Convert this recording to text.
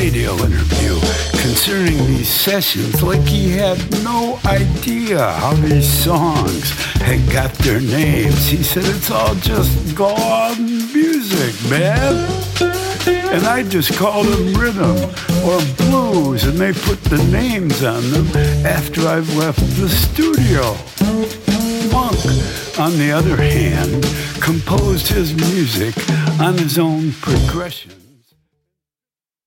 radio interview concerning these sessions like he had no idea how these songs had got their names. He said, it's all just God music, man. And I just called them rhythm or blues, and they put the names on them after I've left the studio. Monk, on the other hand, composed his music on his own progression.